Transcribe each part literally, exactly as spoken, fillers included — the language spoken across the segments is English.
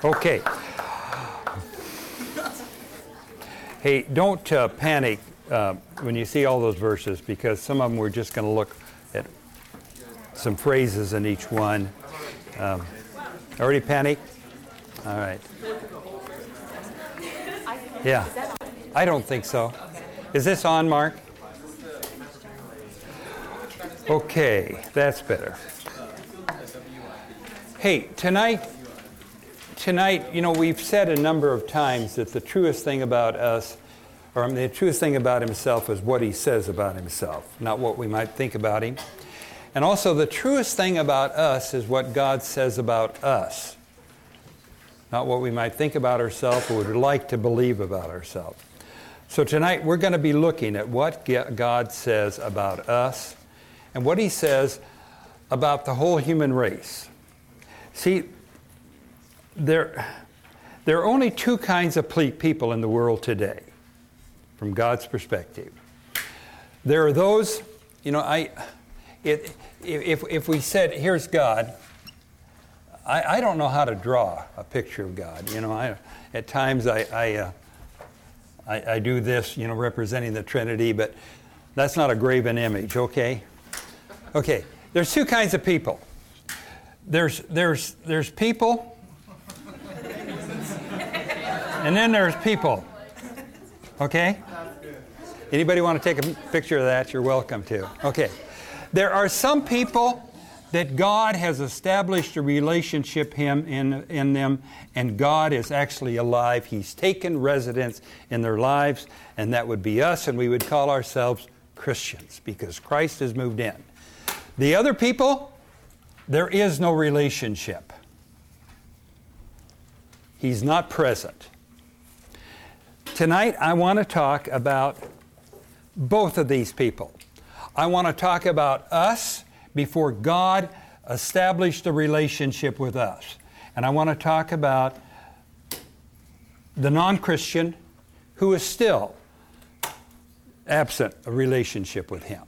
Okay. Hey, don't uh, panic uh, when you see all those verses, because some of them we're just going to look at some phrases in each one. Um, already panicked? All right. Yeah. I don't think so. Is this on, Mark? Okay, that's better. Hey, tonight, tonight, you know, we've said a number of times that the truest thing about us, or I mean, the truest thing about himself is what he says about himself, not what we might think about him. And also, the truest thing about us is what God says about us, not what we might think about ourselves or would like to believe about ourselves. So tonight, we're going to be looking at what God says about us and what he says about the whole human race. See, there, there are only two kinds of people in the world today, from God's perspective. There are those, you know, I, it, if if we said, here's God, I, I don't know how to draw a picture of God. You know, I at times I I, uh, I I do this, you know, representing the Trinity, but that's not a graven image. Okay, okay. There's two kinds of people. There's there's there's people, and then there's people. Okay? Anybody want to take a picture of that? You're welcome to. Okay. There are some people that God has established a relationship him in in them, and God is actually alive. He's taken residence in their lives, and that would be us, and we would call ourselves Christians because Christ has moved in. The other people, there is no relationship. He's not present. Tonight, I want to talk about both of these people. I want to talk about us before God established a relationship with us. And I want to talk about the non-Christian who is still absent a relationship with him.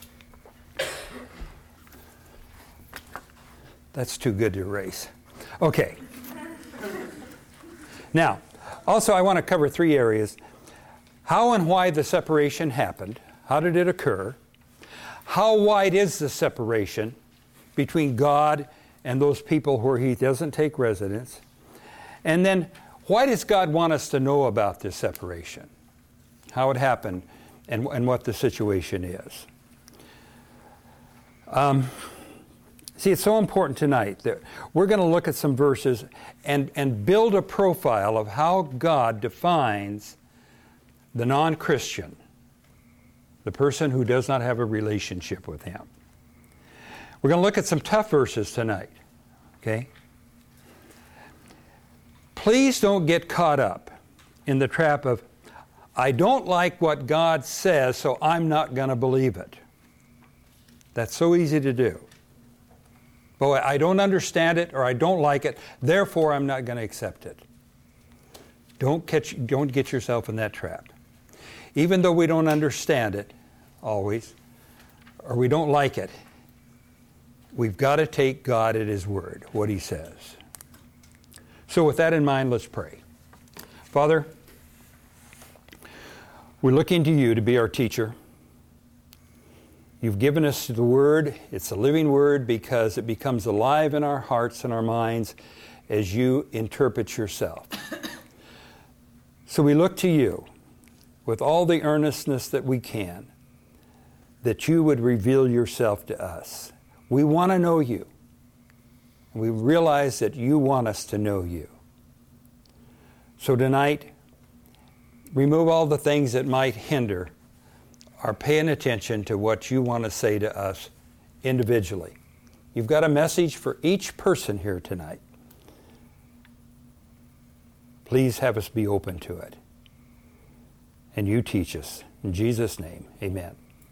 That's too good to erase. Okay. Now, also I want to cover three areas. How and why the separation happened. How did it occur? How wide is the separation between God and those people where he doesn't take residence? And then, why does God want us to know about this separation? How it happened and, and what the situation is. Um... See, it's so important tonight that we're going to look at some verses and, and build a profile of how God defines the non-Christian, the person who does not have a relationship with him. We're going to look at some tough verses tonight, okay? Please don't get caught up in the trap of, I don't like what God says, so I'm not going to believe it. That's so easy to do. Boy, I don't understand it or I don't like it, therefore I'm not going to accept it. Don't catch, don't get yourself in that trap. Even though we don't understand it always, or we don't like it, we've got to take God at his word, what he says. So with that in mind, let's pray. Father, we're looking to you to be our teacher. You've given us the Word. It's a living Word because it becomes alive in our hearts and our minds as you interpret yourself. So we look to you with all the earnestness that we can, that you would reveal yourself to us. We want to know you. We realize that you want us to know you. So tonight, remove all the things that might hinder are paying attention to what you want to say to us individually. You've got a message for each person here tonight. Please have us be open to it. And you teach us. In Jesus' name, amen.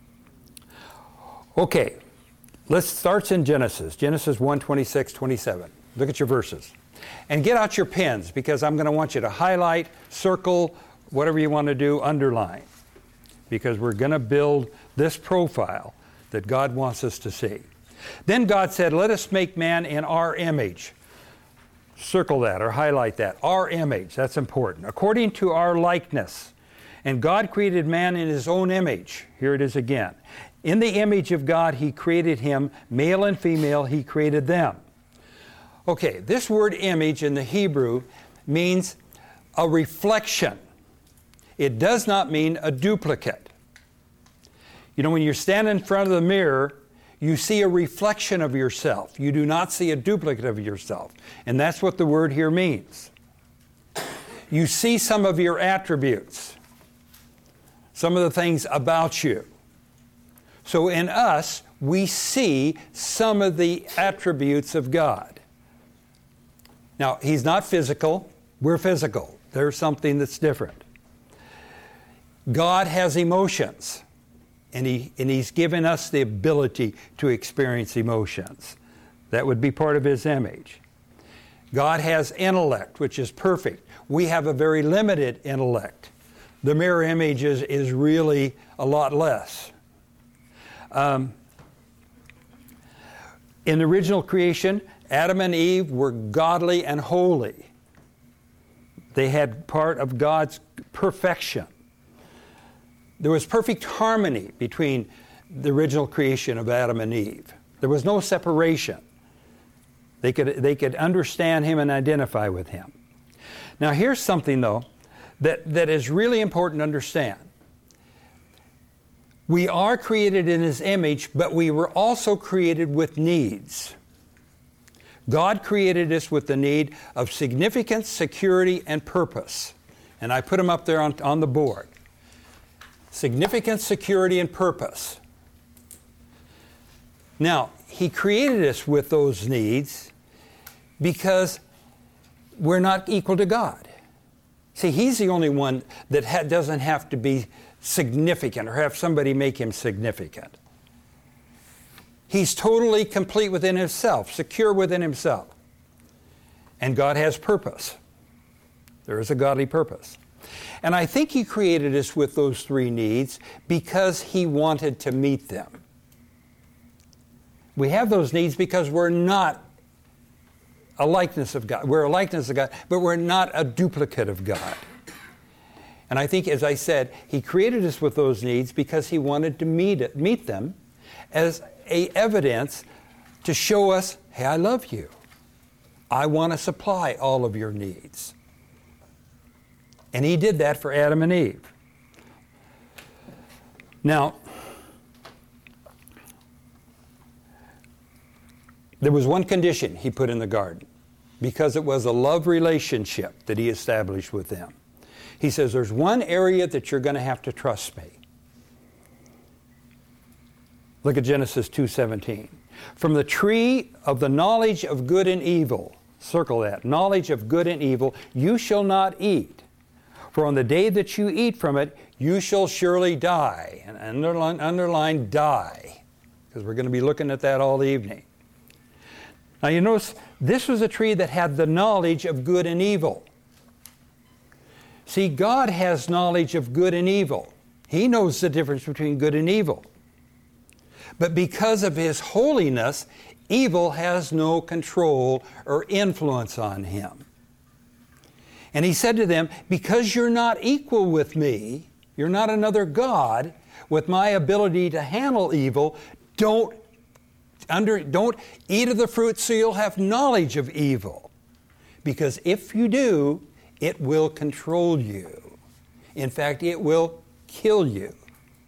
Okay, let's start in Genesis. Genesis one, twenty-six, twenty-seven. Look at your verses. And get out your pens because I'm going to want you to highlight, circle, whatever you want to do, underline. Because we're going to build this profile that God wants us to see. Then God said, let us make man in our image. Circle that or highlight that. Our image, that's important. According to our likeness. And God created man in his own image. Here it is again. In the image of God, he created him, male and female, he created them. Okay, this word image in the Hebrew means a reflection. It does not mean a duplicate. You know, when you're standing in front of the mirror, you see a reflection of yourself. You do not see a duplicate of yourself. And that's what the word here means. You see some of your attributes, some of the things about you. So in us, we see some of the attributes of God. Now, he's not physical. We're physical. There's something that's different. God has emotions, and, he, and he's given us the ability to experience emotions. That would be part of his image. God has intellect, which is perfect. We have a very limited intellect. The mirror image is, is really a lot less. Um, in the original creation, Adam and Eve were godly and holy. They had part of God's perfection. There was perfect harmony between the original creation of Adam and Eve. There was no separation. They could, they could understand him and identify with him. Now here's something, though, that, that is really important to understand. We are created in his image, but we were also created with needs. God created us with the need of significance, security, and purpose. And I put them up there on, on the board. Significance, security, and purpose. Now, he created us with those needs because we're not equal to God. See, he's the only one that ha- doesn't have to be significant or have somebody make him significant. He's totally complete within himself, secure within himself. And God has purpose. There is a godly purpose. And I think he created us with those three needs because he wanted to meet them. We have those needs because we're not a likeness of God. We're a likeness of God, but we're not a duplicate of God. And I think, as I said, he created us with those needs because he wanted to meet it, meet them as a evidence to show us, hey, I love you. I want to supply all of your needs. And he did that for Adam and Eve. Now, there was one condition he put in the garden, because it was a love relationship that he established with them. He says, there's one area that you're going to have to trust me. Look at Genesis two seventeen. From the tree of the knowledge of good and evil, circle that, knowledge of good and evil, you shall not eat. For on the day that you eat from it, you shall surely die. And underline, underline die, because we're going to be looking at that all evening. Now you notice, this was a tree that had the knowledge of good and evil. See, God has knowledge of good and evil. He knows the difference between good and evil. But because of his holiness, evil has no control or influence on him. And he said to them, because you're not equal with me, you're not another God with my ability to handle evil, don't, under, don't eat of the fruit so you'll have knowledge of evil. Because if you do, it will control you. In fact, it will kill you.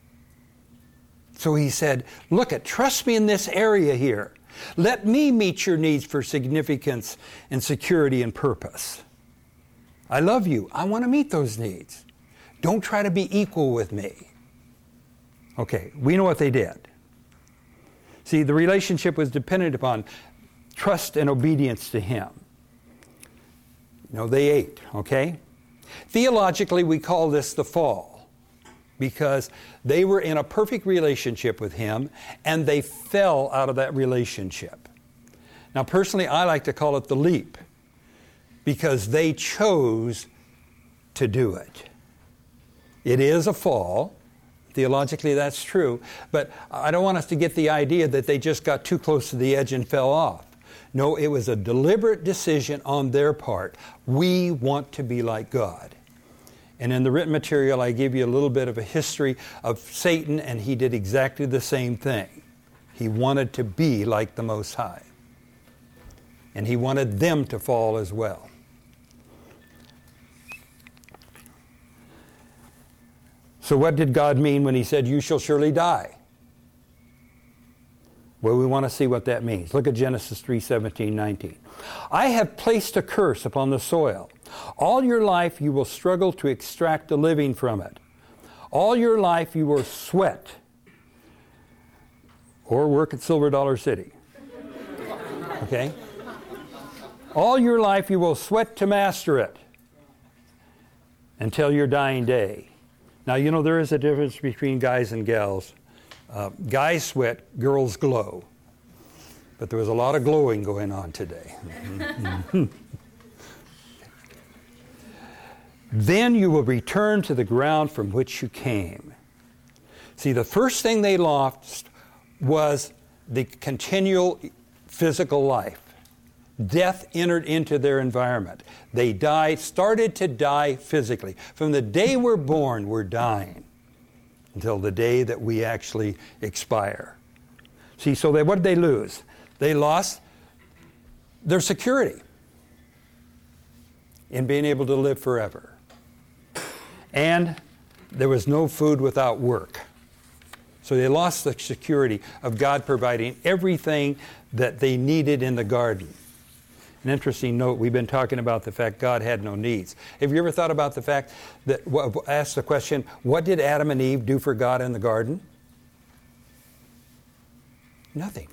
So he said, look, at, trust me in this area here. Let me meet your needs for significance and security and purpose. I love you. I want to meet those needs. Don't try to be equal with me. Okay, we know what they did. See, the relationship was dependent upon trust and obedience to him. You know, they ate, okay? Theologically, we call this the fall, because they were in a perfect relationship with him, and they fell out of that relationship. Now, personally, I like to call it the leap, because they chose to do it. It is a fall. Theologically, that's true. But I don't want us to get the idea that they just got too close to the edge and fell off. No, it was a deliberate decision on their part. We want to be like God. And in the written material, I give you a little bit of a history of Satan, and he did exactly the same thing. He wanted to be like the Most High. And he wanted them to fall as well. So what did God mean when he said, you shall surely die? Well, we want to see what that means. Look at Genesis three, seventeen, nineteen. I have placed a curse upon the soil. All your life you will struggle to extract a living from it. All your life you will sweat or work at Silver Dollar City. Okay? All your life you will sweat to master it until your dying day. Now, you know, there is a difference between guys and gals. Uh, guys sweat, girls glow. But there was a lot of glowing going on today. Then you will return to the ground from which you came. See, the first thing they lost was the continual physical life. Death entered into their environment. They died, started to die physically. From the day we're born, we're dying until the day that we actually expire. See, so they, what did they lose? They lost their security in being able to live forever. And there was no food without work. So they lost the security of God providing everything that they needed in the garden. An interesting note, we've been talking about the fact God had no needs. Have you ever thought about the fact that, asked the question, what did Adam and Eve do for God in the garden? Nothing.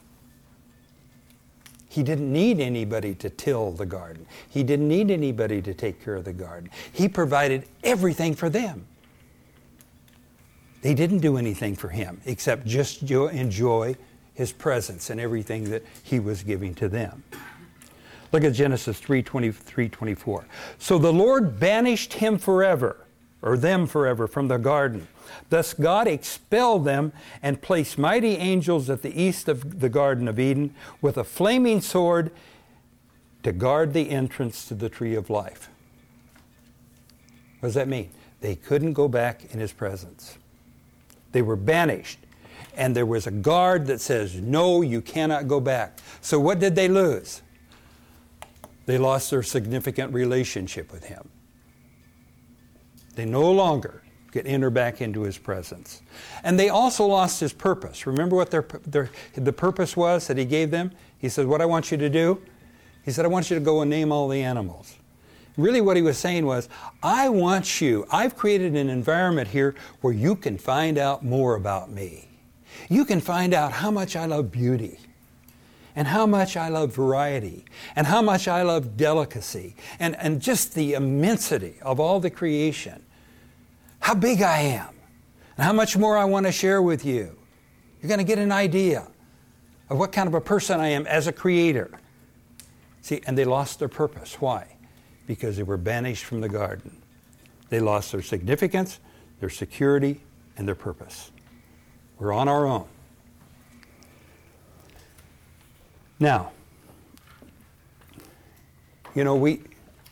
He didn't need anybody to till the garden. He didn't need anybody to take care of the garden. He provided everything for them. They didn't do anything for him except just enjoy his presence and everything that he was giving to them. Look at Genesis three, twenty-three, twenty-four. So the Lord banished him forever, or them forever, from the garden. Thus God expelled them and placed mighty angels at the east of the Garden of Eden with a flaming sword to guard the entrance to the tree of life. What does that mean? They couldn't go back in his presence. They were banished. And there was a guard that says, no, you cannot go back. So what did they lose? They lost their significant relationship with him. They no longer could enter back into his presence. And they also lost his purpose. Remember what their, their the purpose was that he gave them? He said, what I want you to do? He said, I want you to go and name all the animals. Really what he was saying was, I want you, I've created an environment here where you can find out more about me. You can find out how much I love beauty, and how much I love variety, and how much I love delicacy, and, and just the immensity of all the creation. How big I am, and how much more I want to share with you. You're going to get an idea of what kind of a person I am as a creator. See, and they lost their purpose. Why? Because they were banished from the garden. They lost their significance, their security, and their purpose. We're on our own. Now, you know, we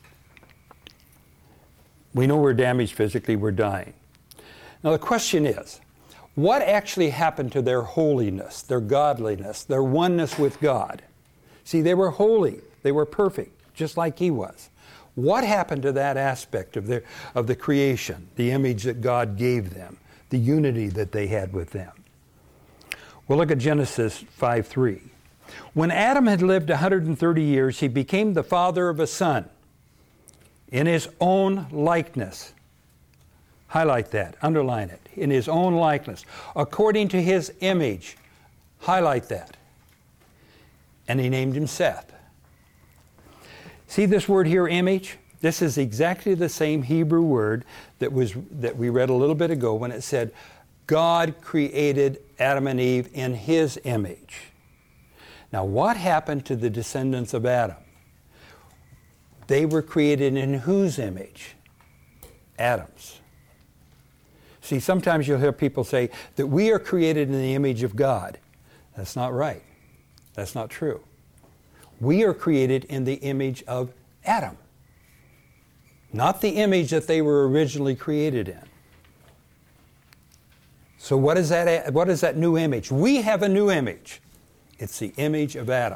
we know we're damaged physically, we're dying. Now the question is, what actually happened to their holiness, their godliness, their oneness with God? See, they were holy, they were perfect, just like he was. What happened to that aspect of their of the creation, the image that God gave them, the unity that they had with them? Well, look at Genesis five three. When Adam had lived one hundred thirty years, he became the father of a son in his own likeness. Highlight that, underline it. In his own likeness, according to his image. Highlight that. And he named him Seth. See this word here, image? This is exactly the same Hebrew word that was that we read a little bit ago when it said, God created Adam and Eve in his image. Now, what happened to the descendants of Adam? They were created in whose image? Adam's. See, sometimes you'll hear people say that we are created in the image of God. That's not right. That's not true. We are created in the image of Adam, not the image that they were originally created in. So what is that, what is that new image? We have a new image. It's the image of Adam.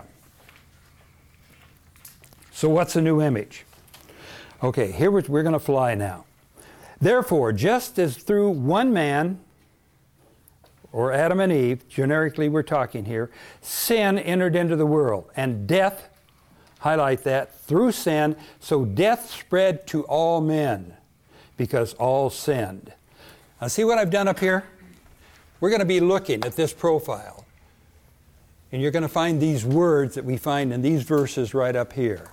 So what's the new image? Okay, here we're, we're going to fly now. Therefore, just as through one man, or Adam and Eve, generically we're talking here, sin entered into the world, and death, highlight that, through sin, so death spread to all men, because all sinned. Now see what I've done up here? We're going to be looking at this profile, and you're going to find these words that we find in these verses right up here.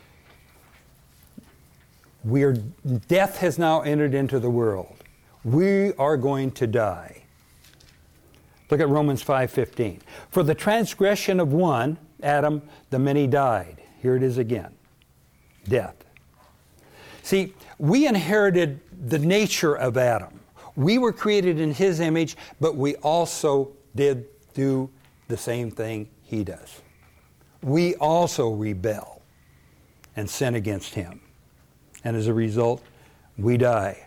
We are, death has now entered into the world. We are going to die. Look at Romans five fifteen. For the transgression of one, Adam, the many died. Here it is again. Death. See, we inherited the nature of Adam. We were created in his image, but we also did do the same thing he does. We also rebel and sin against him. And as a result, we die.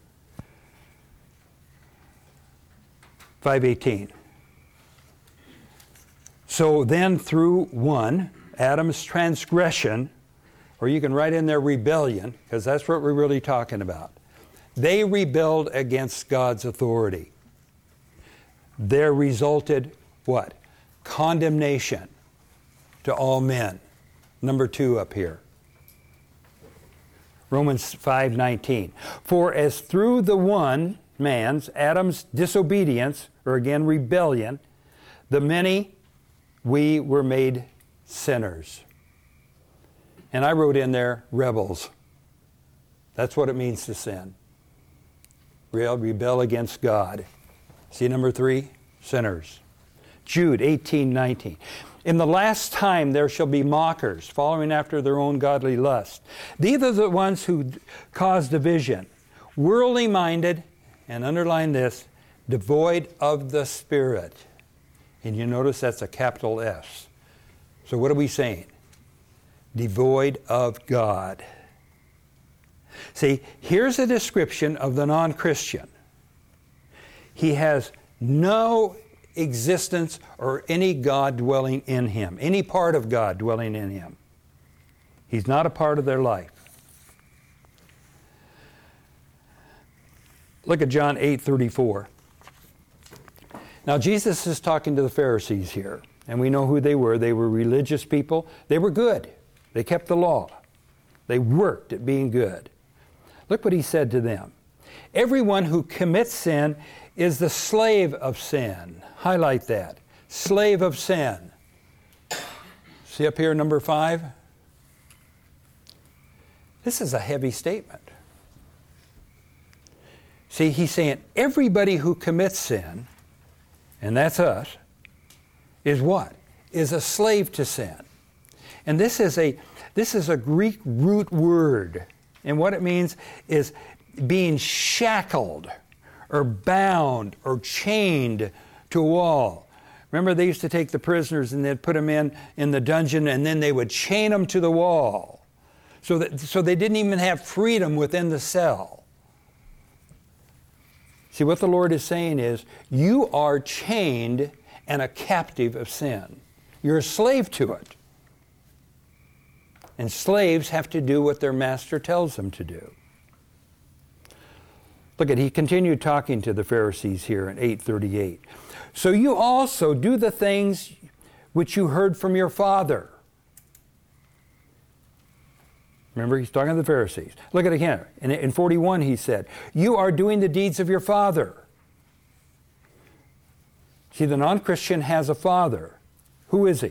five eighteen. So then through one, Adam's transgression, or you can write in there rebellion, because that's what we're really talking about. They rebelled against God's authority. There resulted what? Condemnation to all men. Number two up here. Romans five nineteen. For as through the one man's, Adam's disobedience, or again rebellion, the many, we were made sinners. And I wrote in there, rebels. That's what it means to sin. Rebel against God. See number three? Sinners. Jude eighteen nineteen. In the last time there shall be mockers, following after their own godly lust. These are the ones who cause division, worldly minded, and underline this, devoid of the Spirit. And you notice that's a capital S. So what are we saying? Devoid of God. See, here's a description of the non-Christian. He has no existence or any God dwelling in him, any part of God dwelling in him. He's not a part of their life. Look at John eight thirty-four. Now Jesus is talking to the Pharisees here, and we know who they were. They were religious people. They were good. They kept the law. They worked at being good. Look what he said to them. Everyone who commits sin is the slave of sin. Highlight that. Slave of sin. See up here, number five? This is a heavy statement. See, he's saying everybody who commits sin, and that's us, is what? Is a slave to sin. And this is a this is a Greek root word. And what it means is being shackled or bound or chained to a wall. Remember, they used to take the prisoners and they'd put them in, in the dungeon, and then they would chain them to the wall. So that so they didn't even have freedom within the cell. See, what the Lord is saying is, you are chained and a captive of sin. You're a slave to it. And slaves have to do what their master tells them to do. Look at, he continued talking to the Pharisees here in eight thirty-eight. So you also do the things which you heard from your father. Remember, he's talking to the Pharisees. Look at it again. In, in forty-one, he said, you are doing the deeds of your father. See, the non-Christian has a father. Who is he?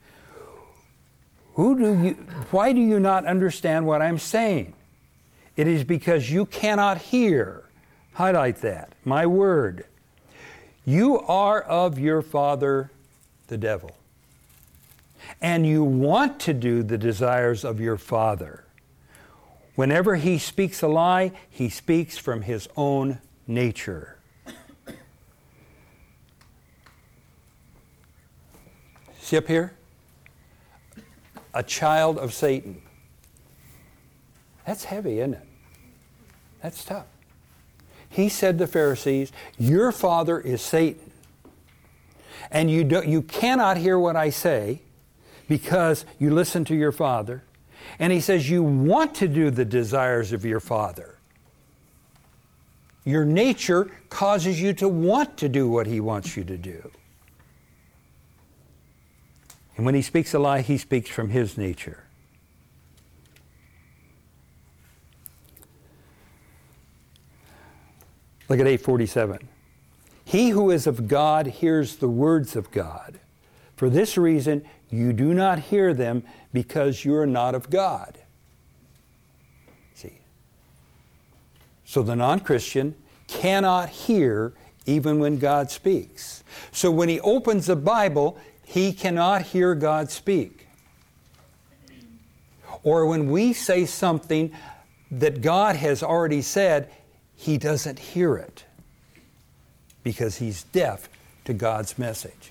Who do you, why do you not understand what I'm saying? It is because you cannot hear. Highlight that. My word. You are of your father, the devil. And you want to do the desires of your father. Whenever he speaks a lie, he speaks from his own nature. See up here? a child of Satan. That's heavy, isn't it? That's tough. He said to the Pharisees, your father is Satan. And you, do, you cannot hear what I say because you listen to your father. And he says you want to do the desires of your father. Your nature causes you to want to do what he wants you to do. And when he speaks a lie, he speaks from his nature. Look at eight forty-seven. He who is of God hears the words of God. For this reason, you do not hear them because you are not of God. See? So the non-Christian cannot hear even when God speaks. So when he opens the Bible, he cannot hear God speak. Or when we say something that God has already said, he doesn't hear it because he's deaf to God's message.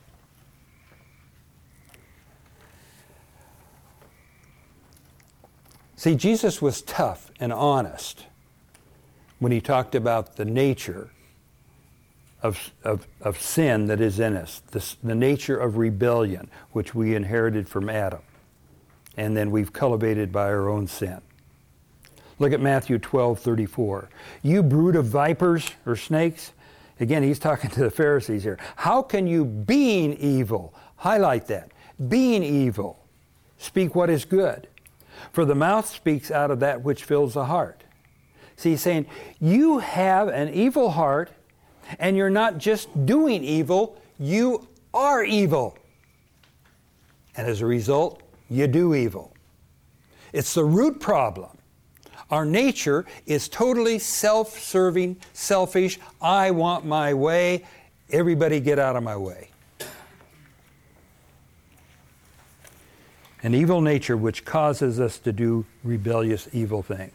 See, Jesus was tough and honest when he talked about the nature of, of, of sin that is in us, the, the nature of rebellion, which we inherited from Adam, and then we've cultivated by our own sin. Look at Matthew twelve thirty-four. You brood of vipers or snakes. Again, he's talking to the Pharisees here. How can you, being evil, highlight that, being evil, speak what is good? For the mouth speaks out of that which fills the heart. See, he's saying, you have an evil heart, and you're not just doing evil, you are evil. And as a result, you do evil. It's the root problem. Our nature is totally self-serving, selfish. I want my way. Everybody get out of my way. An evil nature which causes us to do rebellious, evil things.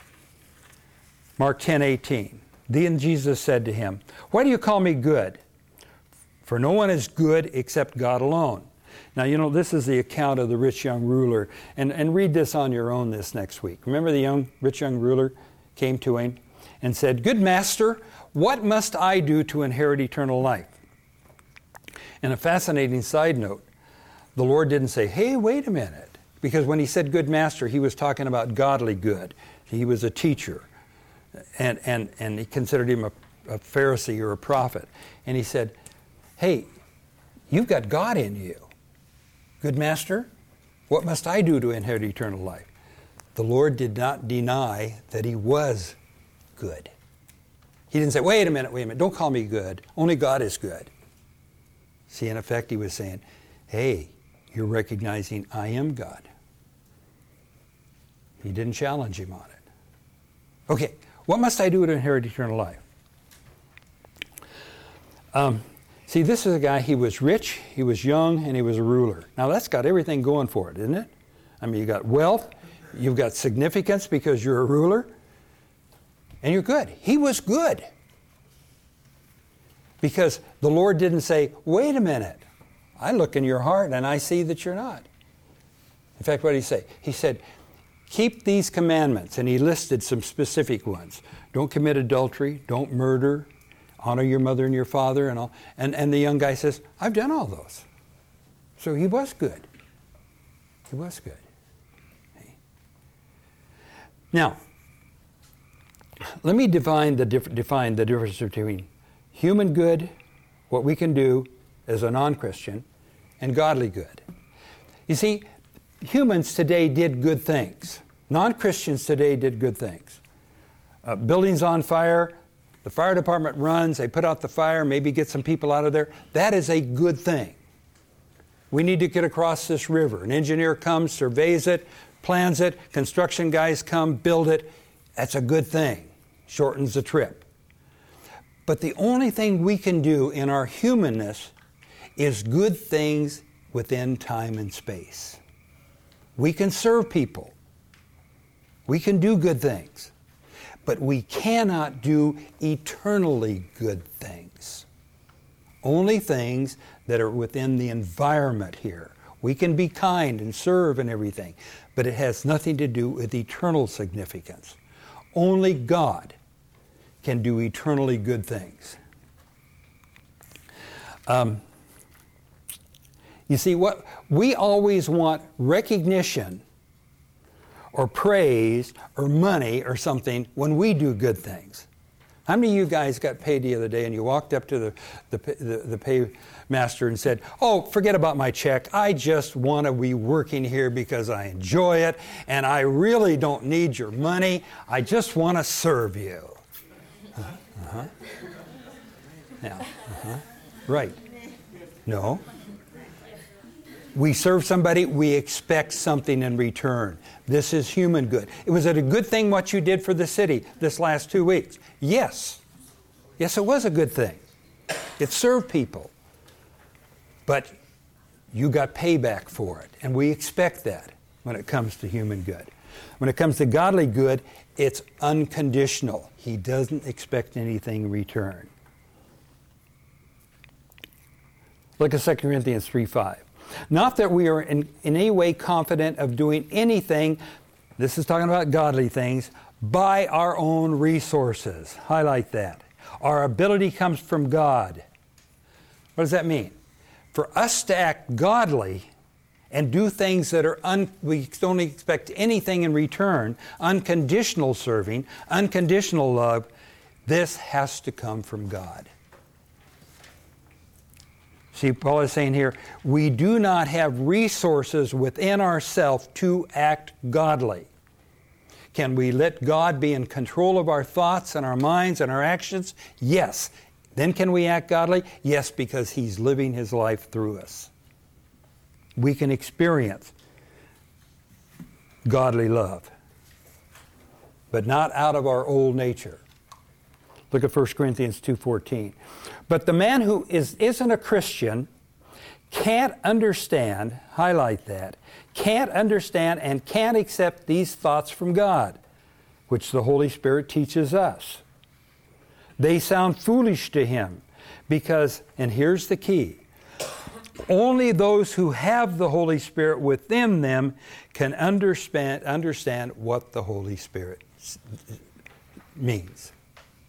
Mark ten eighteen. Then Jesus said to him, why do you call me good? For no one is good except God alone. Now, you know, this is the account of the rich young ruler. And, and read this on your own this next week. Remember the young, rich young ruler came to him and said, good master, what must I do to inherit eternal life? And a fascinating side note, the Lord didn't say, hey, wait a minute. Because when he said good master, he was talking about godly good. He was a teacher. And, and, and he considered him a, a Pharisee or a prophet. And he said, hey, you've got God in you. Good master, what must I do to inherit eternal life? The Lord did not deny that he was good. He didn't say, wait a minute, wait a minute, don't call me good. Only God is good. See, in effect, he was saying, hey, you're recognizing I am God. He didn't challenge him on it. Okay, what must I do to inherit eternal life? Um, See, this is a guy, he was rich, he was young, and he was a ruler. Now that's got everything going for it, isn't it? I mean, you got wealth, you've got significance because you're a ruler, and you're good. He was good. Because the Lord didn't say, wait a minute, I look in your heart and I see that you're not. In fact, what did he say? He said, keep these commandments, and he listed some specific ones. Don't commit adultery, don't murder, honor your mother and your father and all. And, and the young guy says, I've done all those. So he was good. He was good. Now, let me define the, diff- define the difference between human good, what we can do as a non-Christian, and godly good. You see, humans today did good things. Non-Christians today did good things. Uh, buildings on fire, the fire department runs, they put out the fire, maybe get some people out of there. That is a good thing. We need to get across this river. An engineer comes, surveys it, plans it, construction guys come, build it. That's a good thing. Shortens the trip. But the only thing we can do in our humanness is good things within time and space. We can serve people. We can do good things. But we cannot do eternally good things. Only things that are within the environment here, We can be kind and serve and everything, but it has nothing to do with eternal significance. Only God can do eternally good things. Um, you see, what we always want recognition or praise or money or something when we do good things. How many of you guys got paid the other day and you walked up to the, the, the, the paymaster and said, oh, forget about my check. I just want to be working here because I enjoy it and I really don't need your money. I just want to serve you. Uh-huh. Uh-huh. Yeah. Uh-huh. Right. No. We serve somebody, we expect something in return. This is human good. Was it a good thing what you did for the city this last two weeks? Yes. Yes, it was a good thing. It served people. But you got payback for it. And we expect that when it comes to human good. When it comes to godly good, it's unconditional. He doesn't expect anything in return. Look at Second Corinthians three five. Not that we are in, in any way confident of doing anything, this is talking about godly things, by our own resources. Highlight that. Our ability comes from God. What does that mean? For us to act godly and do things that are, un, we don't expect anything in return, unconditional serving, unconditional love, this has to come from God. See, Paul is saying here, we do not have resources within ourselves to act godly. Can we let God be in control of our thoughts and our minds and our actions? Yes. Then can we act godly? Yes, because He's living His life through us. We can experience godly love, but not out of our old nature. Look at First Corinthians two fourteen. But the man who is, isn't a Christian can't understand, highlight that, can't understand and can't accept these thoughts from God, which the Holy Spirit teaches us. They sound foolish to him because, and here's the key, only those who have the Holy Spirit within them can understand, understand what the Holy Spirit means.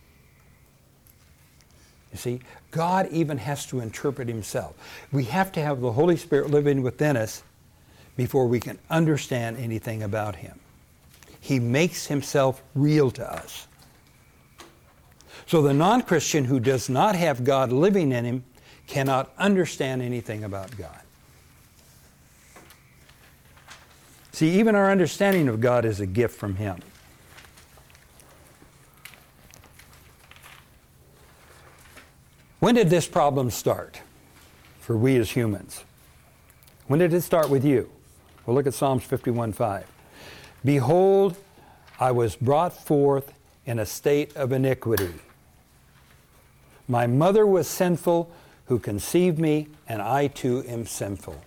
You see, God even has to interpret Himself. We have to have the Holy Spirit living within us before we can understand anything about Him. He makes Himself real to us. So the non-Christian who does not have God living in him cannot understand anything about God. See, even our understanding of God is a gift from Him. When did this problem start for we as humans? When did it start with you? Well, look at Psalms fifty-one five. Behold, I was brought forth in a state of iniquity. My mother was sinful who conceived me, and I too am sinful.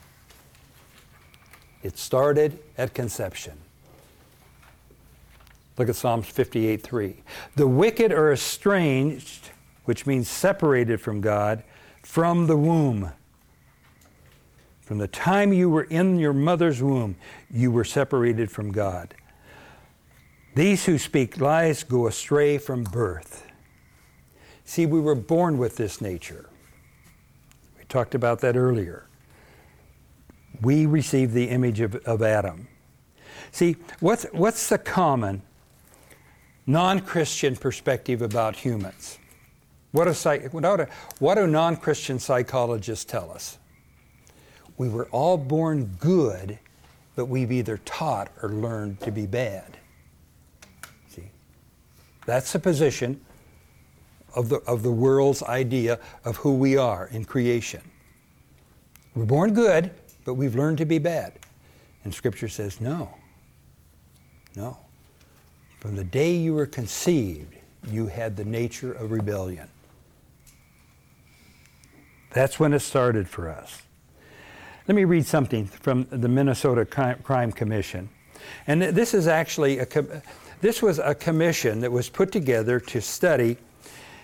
It started at conception. Look at Psalms fifty-eight three. The wicked are estranged, which means separated from God, from the womb. From the time you were in your mother's womb, you were separated from God. These who speak lies go astray from birth. See, we were born with this nature. We talked about that earlier. We received the image of, of Adam. See, what's, what's the common non-Christian perspective about humans? What do, what, what do non-Christian psychologists tell us? We were all born good, but we've either taught or learned to be bad. See? That's the position of the, of the world's idea of who we are in creation. We're born good, but we've learned to be bad. And Scripture says, no. No. From the day you were conceived, you had the nature of rebellion. That's when it started for us. Let me read something from the Minnesota Crime Commission. And this is actually, a this was a commission that was put together to study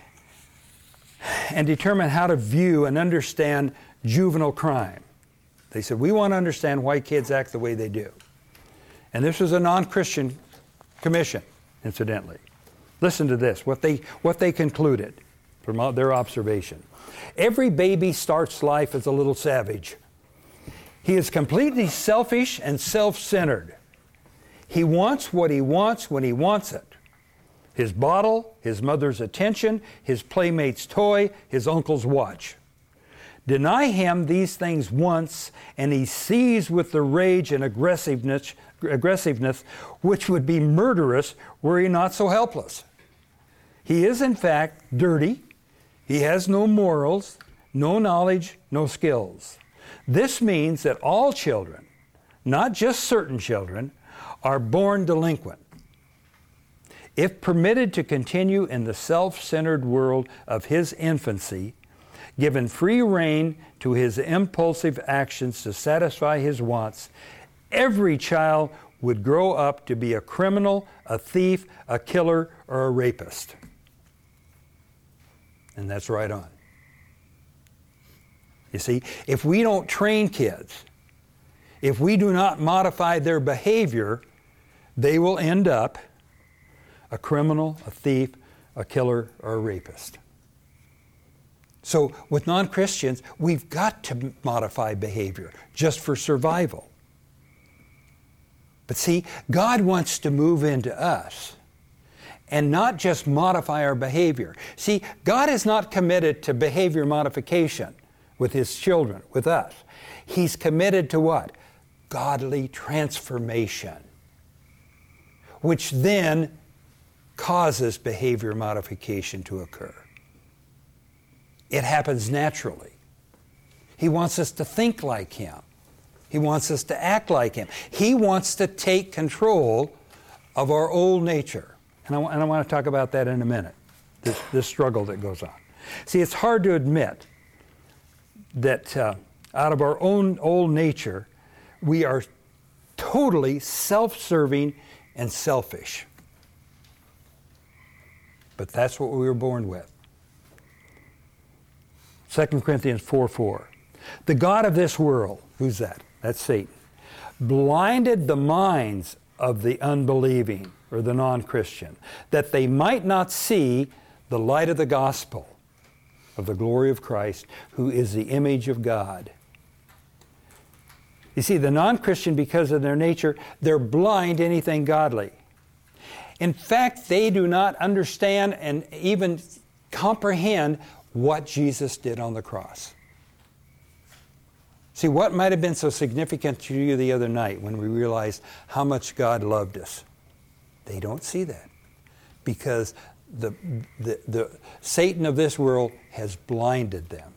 and determine how to view and understand juvenile crime. They said, we want to understand why kids act the way they do. And this was a non-Christian commission, incidentally. Listen to this, what they, what they concluded from their observation. Every baby starts life as a little savage. He is completely selfish and self-centered. He wants what he wants when he wants it. His bottle, his mother's attention, his playmate's toy, his uncle's watch. Deny him these things once, and he seized with the rage and aggressiveness, aggressiveness which would be murderous were he not so helpless. He is, in fact, dirty. He has no morals, no knowledge, no skills. This means that all children, not just certain children, are born delinquent. If permitted to continue in the self-centered world of his infancy, given free rein to his impulsive actions to satisfy his wants, every child would grow up to be a criminal, a thief, a killer, or a rapist. And that's right on. You see, if we don't train kids, if we do not modify their behavior, they will end up a criminal, a thief, a killer, or a rapist. So with non-Christians, we've got to modify behavior just for survival. But see, God wants to move into us and not just modify our behavior. See, God is not committed to behavior modification with His children, with us. He's committed to what? Godly transformation, which then causes behavior modification to occur. It happens naturally. He wants us to think like Him. He wants us to act like Him. He wants to take control of our old nature. And I, and I want to talk about that in a minute, this, this struggle that goes on. See, it's hard to admit that uh, out of our own old nature, we are totally self-serving and selfish. But that's what we were born with. Second Corinthians four four. The God of this world, who's that? That's Satan, blinded the minds of the unbelieving or the non-Christian, that they might not see the light of the gospel of the glory of Christ, who is the image of God. You see, the non-Christian, because of their nature, they're blind to anything godly. In fact, they do not understand and even comprehend what Jesus did on the cross. See, what might have been so significant to you the other night when we realized how much God loved us? They don't see that because the, the, the Satan of this world has blinded them.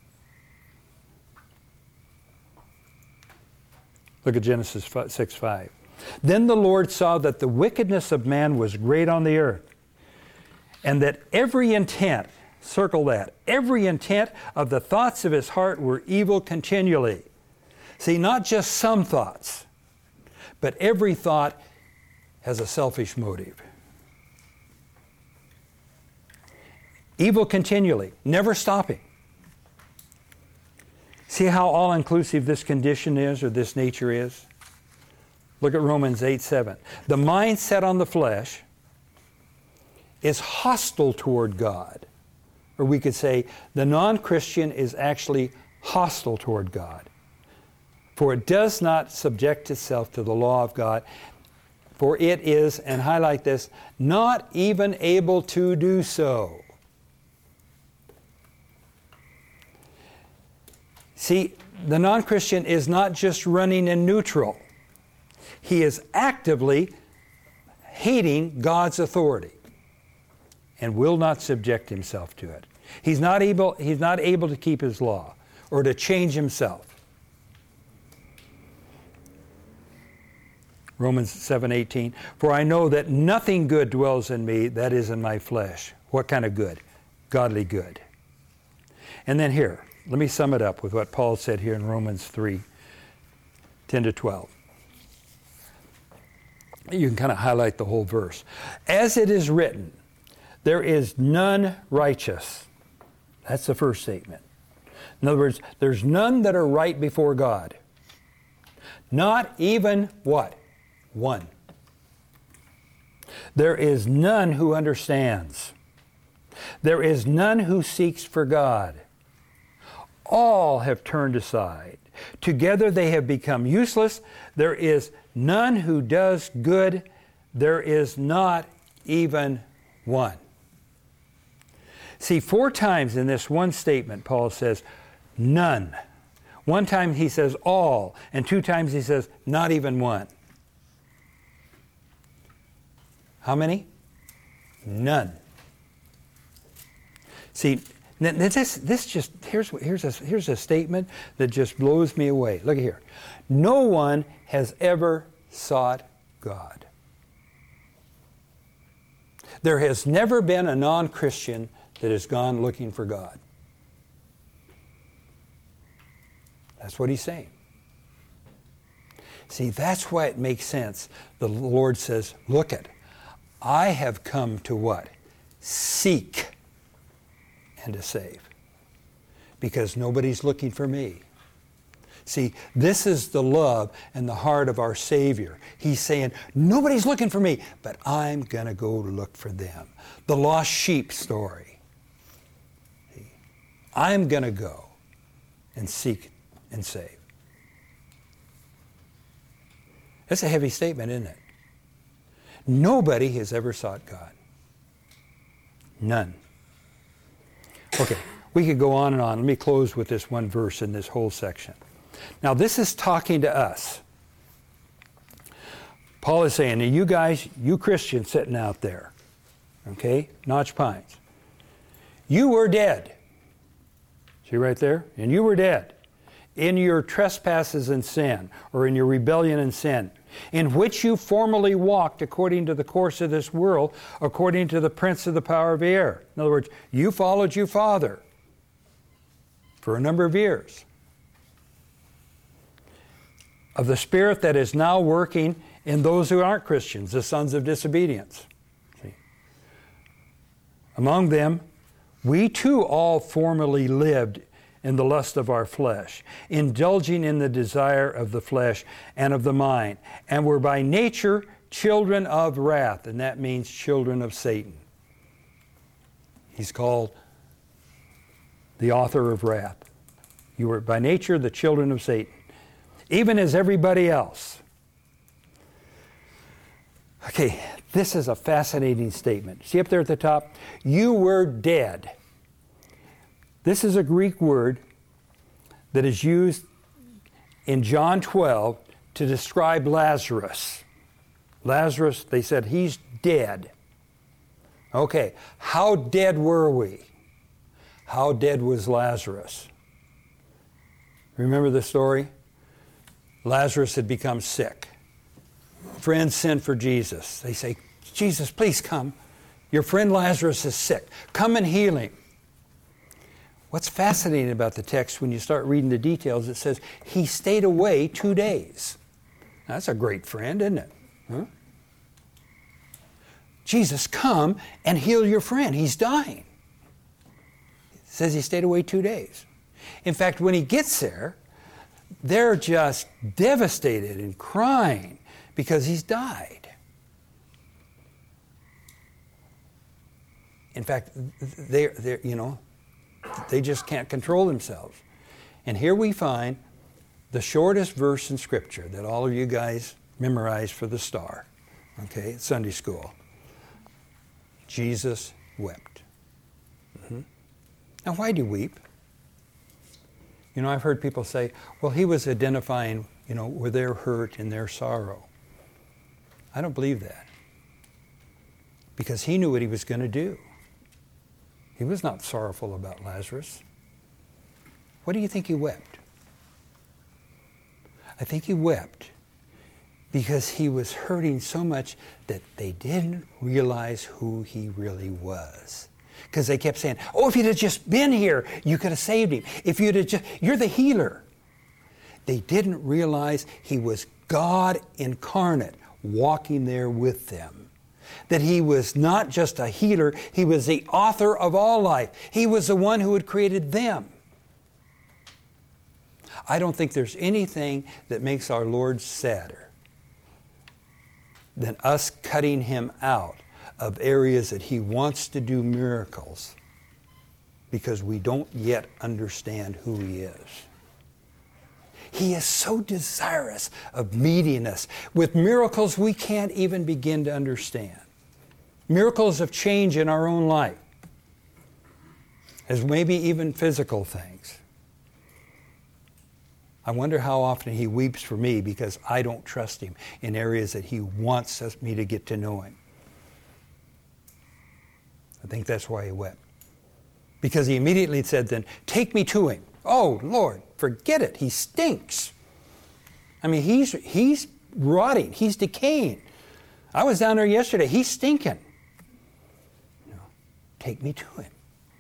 Look at Genesis six five. Then the Lord saw that the wickedness of man was great on the earth, and that every intent, circle that, every intent of the thoughts of his heart were evil continually. See, not just some thoughts, but every thought has a selfish motive. Evil continually, never stopping. See how all-inclusive this condition is, or this nature is? Look at Romans eight seven. The mind set on the flesh is hostile toward God. Or we could say the non-Christian is actually hostile toward God. For it does not subject itself to the law of God. For it is, and highlight this, not even able to do so. See, the non-Christian is not just running in neutral. He is actively hating God's authority and will not subject himself to it. He's not able, he's not able to keep his law or to change himself. Romans seven eighteen. For I know that nothing good dwells in me, that is in my flesh. What kind of good? Godly good. And then here, let me sum it up with what Paul said here in Romans three ten to twelve. You can kind of highlight the whole verse. As it is written, there is none righteous. That's the first statement. In other words, there's none that are right before God. Not even what? One. There is none who understands. There is none who seeks for God. All have turned aside. Together they have become useless. There is none who does good. There is not even one. See, four times in this one statement, Paul says, none. One time he says all, and two times he says not even one. How many? None. See, this, this just, here's, here's, a, here's a statement that just blows me away. Look here. No one has ever sought God. There has never been a non-Christian that has gone looking for God. That's what he's saying. See, that's why it makes sense. The Lord says, look it, I have come to what? Seek and to save. Because nobody's looking for me. See, this is the love and the heart of our Savior. He's saying, nobody's looking for me, but I'm going to go look for them. The lost sheep story. See, I'm going to go and seek and save. That's a heavy statement, isn't it? Nobody has ever sought God. None. Okay, we could go on and on. Let me close with this one verse in this whole section. Now, this is talking to us. Paul is saying, now you guys, you Christians sitting out there, okay, Notch Pines, you were dead. See right there? And you were dead in your trespasses and sin, or in your rebellion and sin, in which you formerly walked according to the course of this world, according to the prince of the power of the air. In other words, you followed your father for a number of years. Of the spirit that is now working in those who aren't Christians, the sons of disobedience. See? Among them, we too all formerly lived in the lust of our flesh, indulging in the desire of the flesh and of the mind, and were by nature children of wrath, and that means children of Satan. He's called the author of wrath. You were by nature the children of Satan, even as everybody else. Okay, this is a fascinating statement. See up there at the top? You were dead. This is a Greek word that is used in John twelve to describe Lazarus. Lazarus, they said, he's dead. Okay, how dead were we? How dead was Lazarus? Remember the story? Lazarus had become sick. Friends sent for Jesus. They say, Jesus, please come. Your friend Lazarus is sick. Come and heal him. What's fascinating about the text, when you start reading the details, it says he stayed away two days. Now, that's a great friend, isn't it? Huh? Jesus, come and heal your friend. He's dying. It says he stayed away two days. In fact, when he gets there, they're just devastated and crying because he's died. In fact, they're, they're, you know, they just can't control themselves. And here we find the shortest verse in Scripture that all of you guys memorized for the star, okay, at Sunday school. Jesus wept. Mm-hmm. Now, why do you weep? You know, I've heard people say, well, he was identifying, you know, with their hurt and their sorrow. I don't believe that. Because he knew what he was going to do. He was not sorrowful about Lazarus. What do you think he wept? I think he wept because he was hurting so much that they didn't realize who he really was. Because they kept saying, oh, if you'd have just been here, you could have saved him. If you'd have just, you're the healer. They didn't realize he was God incarnate walking there with them. That he was not just a healer, he was the author of all life. He was the one who had created them. I don't think there's anything that makes our Lord sadder than us cutting him out of areas that he wants to do miracles because we don't yet understand who he is. He is so desirous of meeting us with miracles we can't even begin to understand. Miracles of change in our own life, as maybe even physical things. I wonder how often he weeps for me because I don't trust him in areas that he wants us, me to get to know him. I think that's why he wept. Because he immediately said then, take me to him. Oh, Lord, forget it. He stinks. I mean, he's he's rotting. He's decaying. I was down there yesterday. He's stinking. No, take me to him.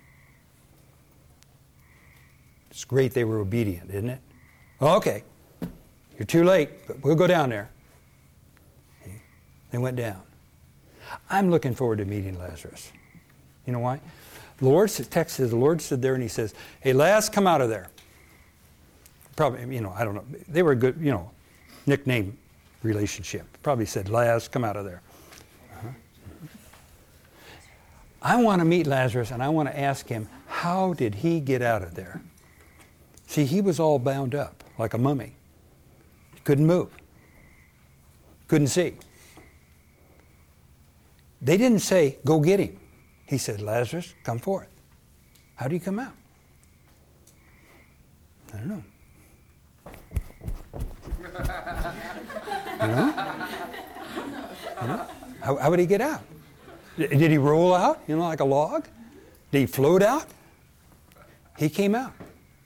It's great they were obedient, isn't it? Oh, okay, you're too late, but we'll go down there. They went down. I'm looking forward to meeting Lazarus. You know why? The Lord's the text says the Lord stood there and he says, "Hey, Laz, come out of there." Probably, you know, I don't know. They were a good, you know, nickname relationship. Probably said, "Laz, come out of there." Uh-huh. I want to meet Lazarus and I want to ask him, how did he get out of there? See, he was all bound up like a mummy. He couldn't move. Couldn't see. They didn't say, go get him. He said, Lazarus, come forth. How do you come out? I don't know. You know? You know? How, how would he get out? Did he roll out, you know, like a log? Did he float out? He came out.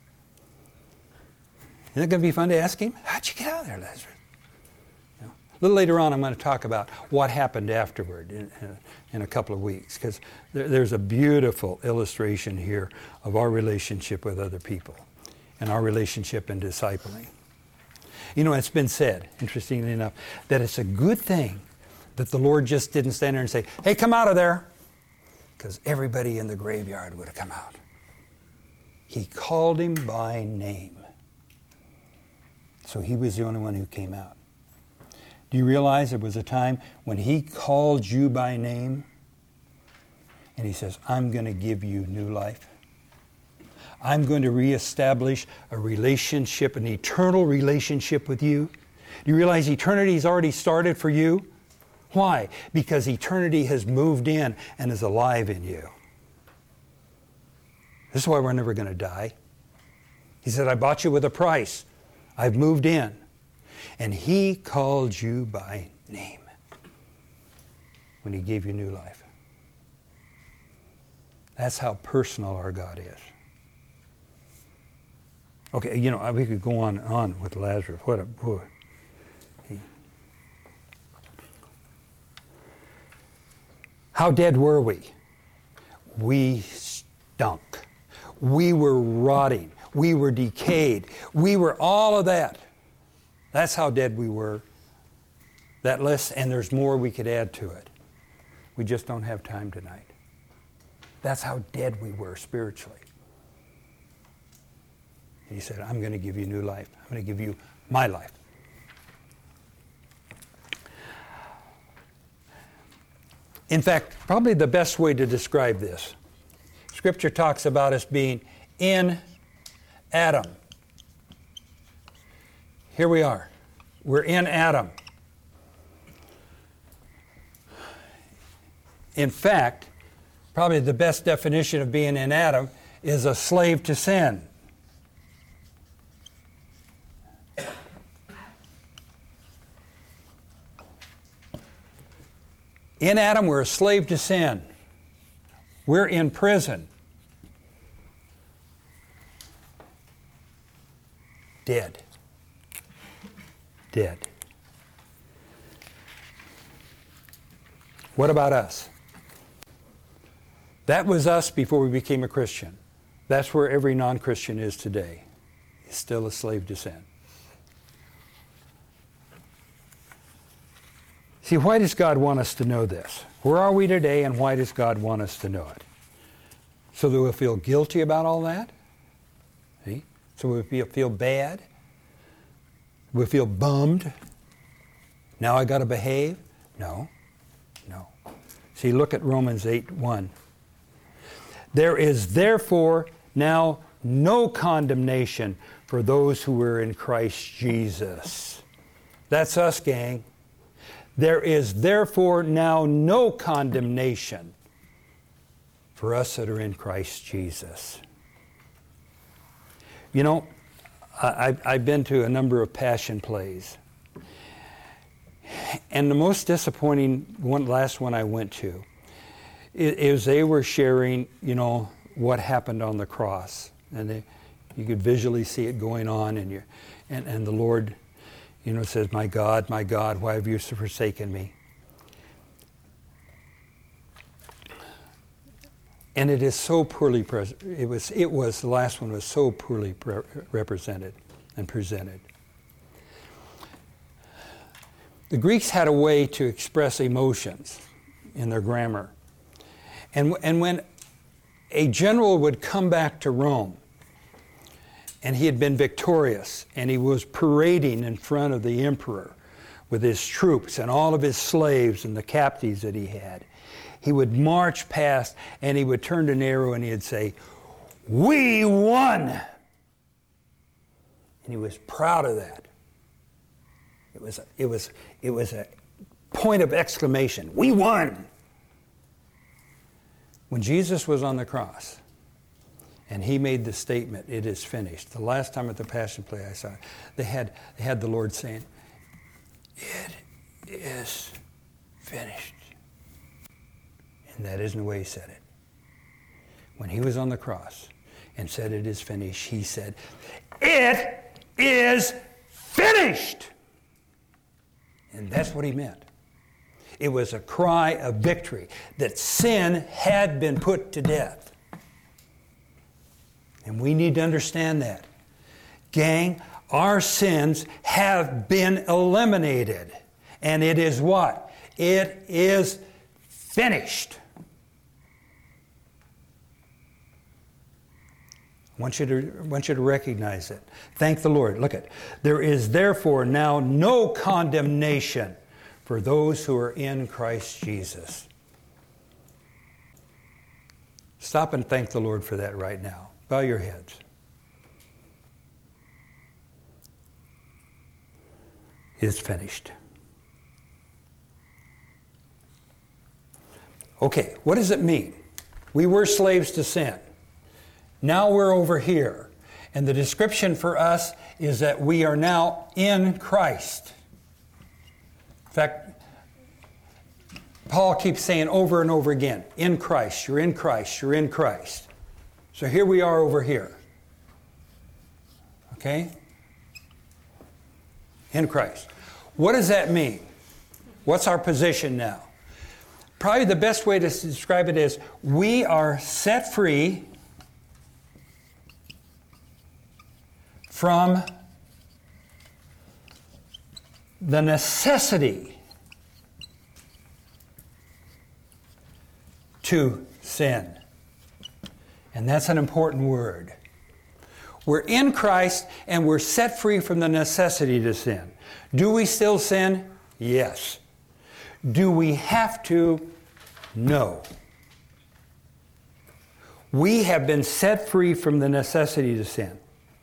Isn't it going to be fun to ask him, how'd you get out of there, Lazarus? You know, a little later on, I'm going to talk about what happened afterward in, in, in a couple of weeks, because there, there's a beautiful illustration here of our relationship with other people and our relationship in discipling. You know, it's been said, interestingly enough, that it's a good thing that the Lord just didn't stand there and say, hey, come out of there, because everybody in the graveyard would have come out. He called him by name. So he was the only one who came out. Do you realize there was a time when he called you by name and he says, I'm going to give you new life. I'm going to reestablish a relationship, an eternal relationship with you. Do you realize eternity has already started for you? Why? Because eternity has moved in and is alive in you. This is why we're never going to die. He said, I bought you with a price. I've moved in. And he called you by name when he gave you new life. That's how personal our God is. Okay, you know, we could go on and on with Lazarus. What a boy. He, how dead were we? We stunk. We were rotting. We were decayed. We were all of that. That's how dead we were. That list, and there's more we could add to it. We just don't have time tonight. That's how dead we were spiritually. And he said, I'm going to give you new life. I'm going to give you my life. In fact, probably the best way to describe this, Scripture talks about us being in Adam. Here we are. We're in Adam. In fact, probably the best definition of being in Adam is a slave to sin. In Adam, we're a slave to sin. We're in prison. Dead. Dead. What about us? That was us before we became a Christian. That's where every non-Christian is today. He's still a slave to sin. See, why does God want us to know this? Where are we today, and why does God want us to know it? So that we'll feel guilty about all that? See? So we'll feel bad? We feel bummed. Now I got to behave? No. No. See, look at Romans eight one. There is therefore now no condemnation for those who are in Christ Jesus. That's us, gang. There is therefore now no condemnation for us that are in Christ Jesus. You know, I, I've been to a number of passion plays. And the most disappointing one, last one I went to, is they were sharing, you know, what happened on the cross. And they, you could visually see it going on, and, you, and, and the Lord, you know, says, "My God, my God, why have you forsaken me?" And it is so poorly pres- it was it was the last one was so poorly pre- represented and presented. The Greeks had a way to express emotions in their grammar. And and when a general would come back to Rome, and he had been victorious, and he was parading in front of the emperor with his troops and all of his slaves and the captives that he had, he would march past, and he would turn to Nero and he'd say, "We won!" And he was proud of that. It was, it was, it was a point of exclamation. We won! When Jesus was on the cross, and he made the statement, "It is finished." The last time at the Passion Play I saw it, they had, they had the Lord saying, "It is finished." And that isn't the way he said it. When he was on the cross and said, "It is finished," he said, "It is finished." And that's what he meant. It was a cry of victory, that sin had been put to death. And we need to understand that. Gang, our sins have been eliminated. And it is what? It is finished. I want you to, I want you to recognize it. Thank the Lord. Look at it. There is therefore now no condemnation for those who are in Christ Jesus. Stop and thank the Lord for that right now. Bow your heads. It's finished. Okay, what does it mean? We were slaves to sin. Now we're over here. And the description for us is that we are now in Christ. In fact, Paul keeps saying over and over again, in Christ, you're in Christ, you're in Christ. So here we are over here. Okay? In Christ. What does that mean? What's our position now? Probably the best way to describe it is we are set free from the necessity to sin. And that's an important word. We're in Christ and we're set free from the necessity to sin. Do we still sin? Yes. Do we have to? No. We have been set free from the necessity to sin.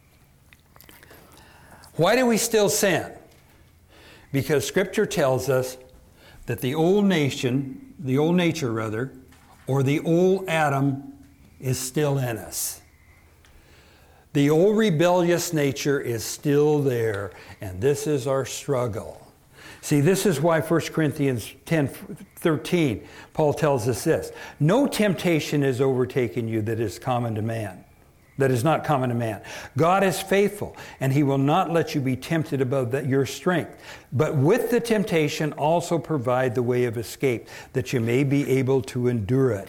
Why do we still sin? Because Scripture tells us that the old nation, the old nature rather, or the old Adam is still in us. The old rebellious nature is still there, and this is our struggle. See, this is why First Corinthians ten thirteen, Paul tells us this. No temptation has overtaken you that is common to man. That is not common to man. God is faithful, and He will not let you be tempted above that your strength. But with the temptation also provide the way of escape, that you may be able to endure it.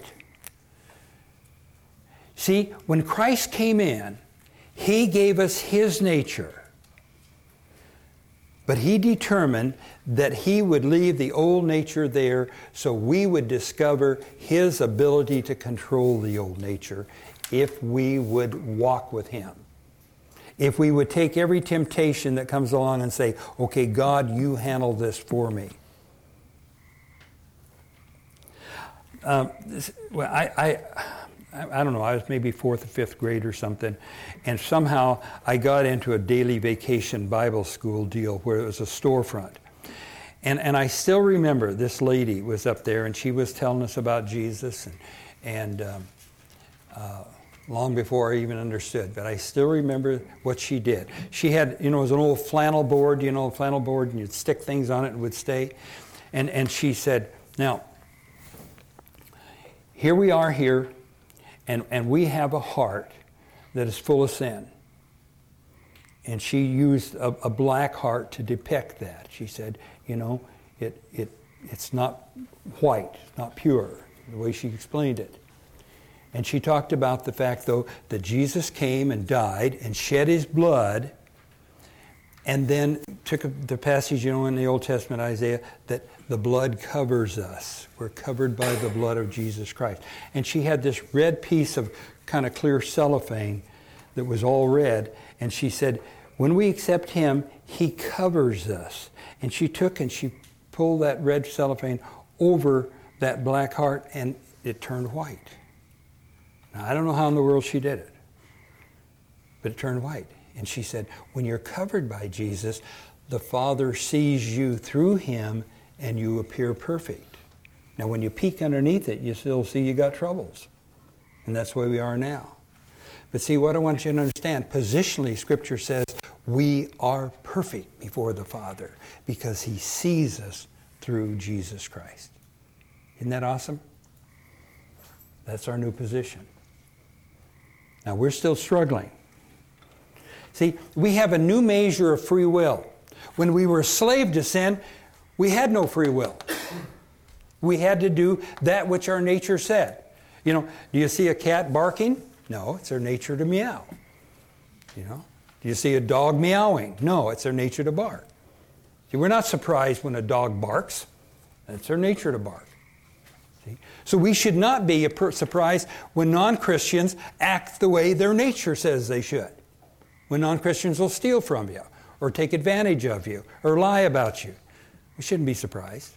See, when Christ came in, He gave us His nature. But He determined that He would leave the old nature there so we would discover His ability to control the old nature if we would walk with Him. if we would take every temptation that comes along and say, okay, God, you handle this for me. Um, this, well, I, I, I don't know, I was maybe fourth or fifth grade or something, and somehow I got into a daily vacation Bible school deal where it was a storefront. And, and I still remember this lady was up there, and she was telling us about Jesus, and, and um, uh, long before I even understood, but I still remember what she did. She had, you know, it was an old flannel board, you know, a flannel board, and you'd stick things on it and it would stay. And, and she said, now, here we are here, and, and we have a heart that is full of sin. And she used a, a black heart to depict that. She said, you know, it it it's not white, it's not pure, the way she explained it. And she talked about the fact, though, that Jesus came and died and shed his blood, and then took the passage, you know, in the Old Testament, Isaiah, that the blood covers us. We're covered by the blood of Jesus Christ. And she had this red piece of kind of clear cellophane that was all red, and she said, when we accept him, he covers us. And she took and she pulled that red cellophane over that black heart, and it turned white. Now, I don't know how in the world she did it, but it turned white. And she said, when you're covered by Jesus, the Father sees you through him, and you appear perfect. Now, when you peek underneath it, you still see you got troubles. And that's where we are now. But see, what I want you to understand, positionally, Scripture says we are perfect before the Father because he sees us through Jesus Christ. Isn't that awesome? That's our new position. Now, we're still struggling. See, we have a new measure of free will. When we were a slave to sin, we had no free will. We had to do that which our nature said. You know, do you see a cat barking? No, it's their nature to meow. You know, do you see a dog meowing? No, it's their nature to bark. See, we're not surprised when a dog barks. It's their nature to bark. See? So we should not be surprised when non-Christians act the way their nature says they should. When non-Christians will steal from you, or take advantage of you, or lie about you. We shouldn't be surprised.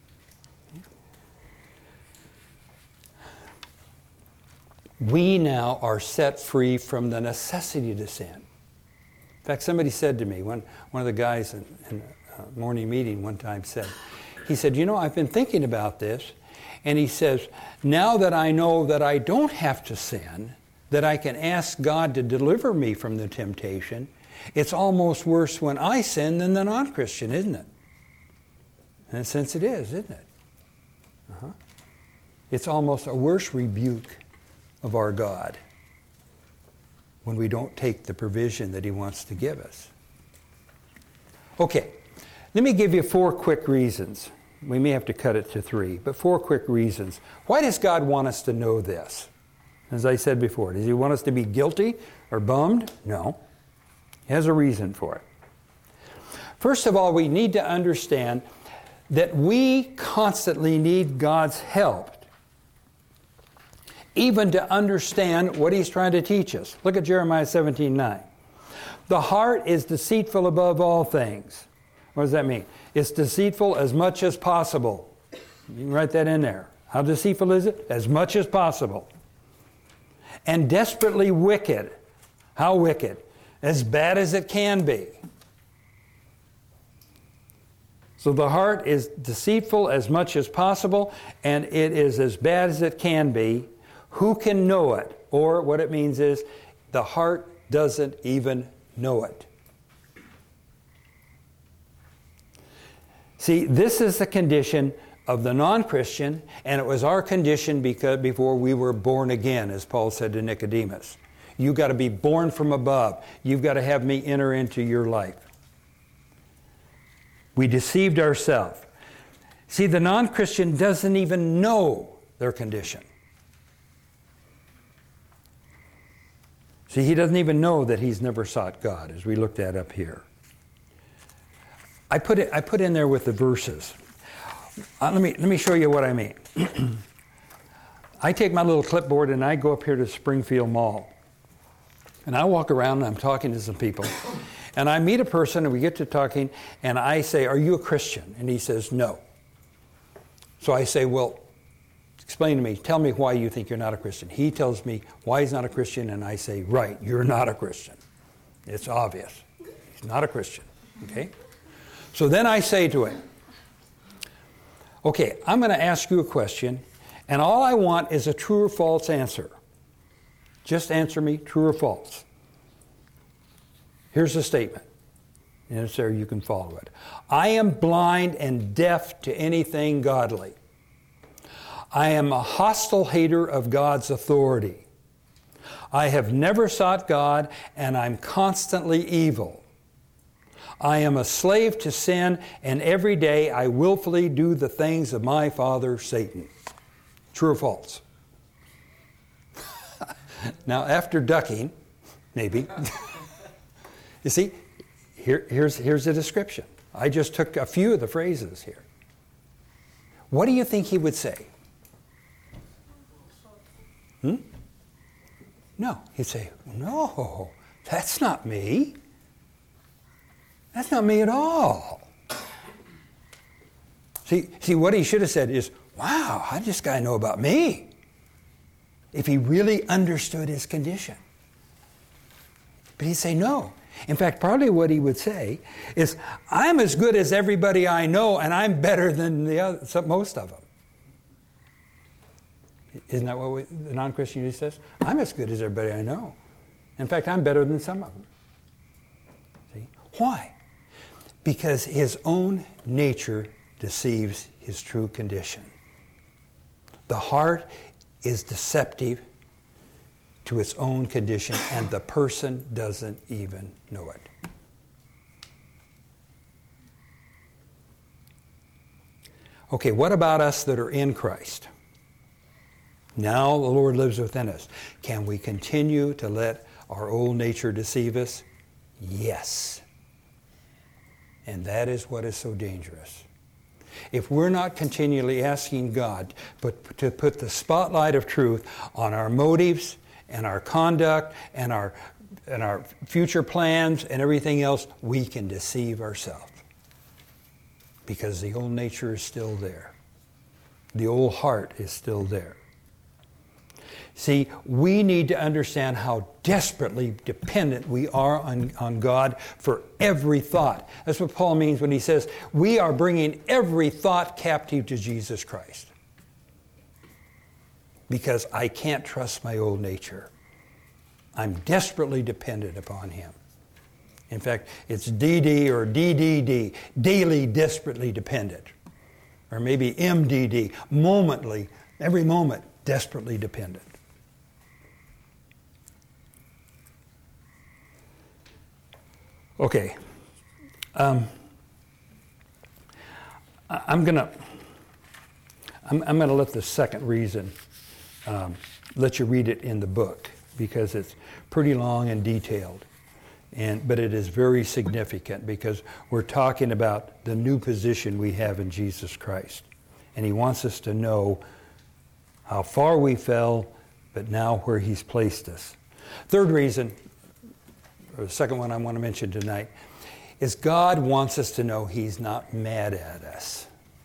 We now are set free from the necessity to sin. In fact, somebody said to me, one, one of the guys in, in a morning meeting one time said, he said, you know, I've been thinking about this, and he says, now that I know that I don't have to sin, that I can ask God to deliver me from the temptation, it's almost worse when I sin than the non-Christian, isn't it? In a sense it is, isn't it? Uh-huh. It's almost a worse rebuke of our God when we don't take the provision that he wants to give us. Okay, let me give you four quick reasons. We may have to cut it to three, but four quick reasons. Why does God want us to know this? As I said before, does he want us to be guilty or bummed? No. He has a reason for it. First of all, we need to understand that we constantly need God's help, even to understand what he's trying to teach us. Look at Jeremiah seventeen nine. The heart is deceitful above all things. What does that mean? It's deceitful as much as possible. You can write that in there. How deceitful is it? As much as possible. And desperately wicked. How wicked? As bad as it can be. So the heart is deceitful as much as possible, and it is as bad as it can be. Who can know it? Or what it means is, the heart doesn't even know it. See, this is the condition of the non-Christian, and it was our condition because before we were born again, as Paul said to Nicodemus. You've got to be born from above. You've got to have me enter into your life. We deceived ourselves. See, the non-Christian doesn't even know their condition. See, he doesn't even know that he's never sought God, as we looked at up here. I put it. I put in there with the verses. Uh, let me let me show you what I mean. I take my little clipboard and I go up here to Springfield Mall. And I walk around and I'm talking to some people. And I meet a person and we get to talking and I say, "Are you a Christian?" And he says, "No." So I say, "Well, explain to me. Tell me why you think you're not a Christian." He tells me why he's not a Christian, and I say, "Right, you're not a Christian. It's obvious. He's not a Christian." Okay? So then I say to him, "Okay, I'm going to ask you a question, and all I want is a true or false answer. Just answer me, true or false. Here's the statement." And it's there, you can follow it. "I am blind and deaf to anything godly. I am a hostile hater of God's authority. I have never sought God, and I'm constantly evil. I am a slave to sin, and every day I willfully do the things of my father Satan." True or false? Now, after ducking, maybe, you see, here, here's, here's the description. I just took a few of the phrases here. What do you think he would say? Hmm? No. He'd say, "No, that's not me. That's not me at all." See, see, what he should have said is, "Wow, how does this guy know about me?" If he really understood his condition. But he'd say no. In fact, probably what he would say is, "I'm as good as everybody I know, and I'm better than the other, some, most of them." Isn't that what we, the non-Christian usually says? "I'm as good as everybody I know. In fact, I'm better than some of them." See? Why? Because his own nature deceives his true condition. The heart is deceptive to its own condition, and the person doesn't even know it. Okay, what about us that are in Christ? Now the Lord lives within us. Can we continue to let our old nature deceive us? Yes. And that is what is so dangerous. If we're not continually asking God but to put the spotlight of truth on our motives and our conduct and our, and our future plans and everything else, we can deceive ourselves. Because the old nature is still there. The old heart is still there. See, we need to understand how desperately dependent we are on, on God for every thought. That's what Paul means when he says, we are bringing every thought captive to Jesus Christ. Because I can't trust my old nature. I'm desperately dependent upon Him. In fact, it's D D or D D D, daily desperately dependent. Or maybe M D D, momently, every moment, desperately dependent. Okay, um, I'm gonna I'm, I'm gonna let the second reason um, let you read it in the book because it's pretty long and detailed, and but it is very significant because we're talking about the new position we have in Jesus Christ, and He wants us to know how far we fell, but now where He's placed us. Third reason. Or the second one I want to mention tonight, is God wants us to know He's not mad at us.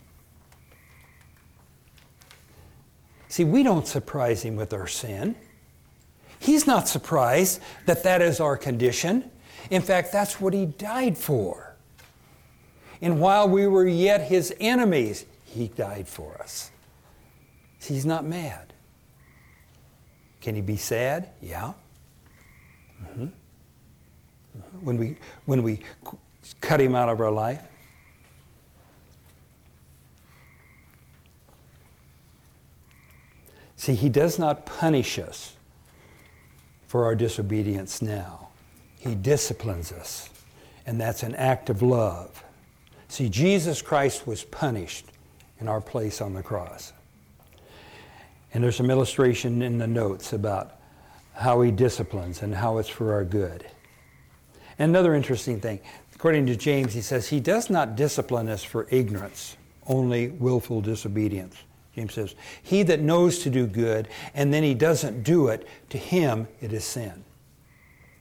See, we don't surprise Him with our sin. He's not surprised that that is our condition. In fact, that's what He died for. And while we were yet His enemies, He died for us. See, He's not mad. Can He be sad? Yeah. Mm-hmm. When we when we cut Him out of our life? See, He does not punish us for our disobedience now. He disciplines us, and that's an act of love. See, Jesus Christ was punished in our place on the cross. And there's some illustration in the notes about how He disciplines and how it's for our good. Another interesting thing, according to James, he says, He does not discipline us for ignorance, only willful disobedience. James says, he that knows to do good, and then he doesn't do it, to him it is sin.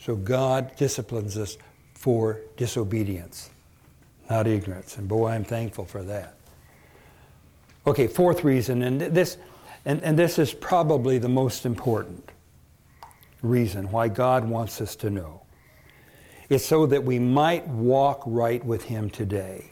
So God disciplines us for disobedience, not ignorance. And boy, I'm thankful for that. Okay, fourth reason, and this, and, and this is probably the most important reason why God wants us to know. It's so that we might walk right with Him today.